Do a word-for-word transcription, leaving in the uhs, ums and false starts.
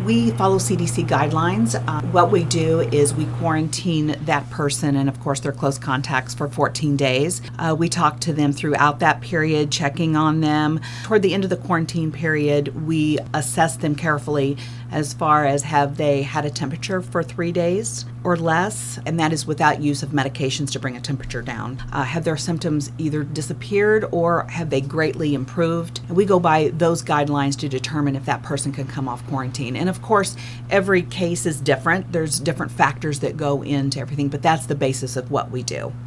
We follow C D C guidelines. Uh, what we do is we quarantine that person and, of course, their close contacts for fourteen days. Uh, we talk to them throughout that period, checking on them. Toward the end of the quarantine period, we assess them carefully as far as have they had a temperature for three days or less, and that is without use of medications to bring a temperature down. Uh, have their symptoms either disappeared or have they greatly improved? And we go by those guidelines to determine if that person can come off quarantine. And of course, every case is different. There's different factors that go into everything, but that's the basis of what we do.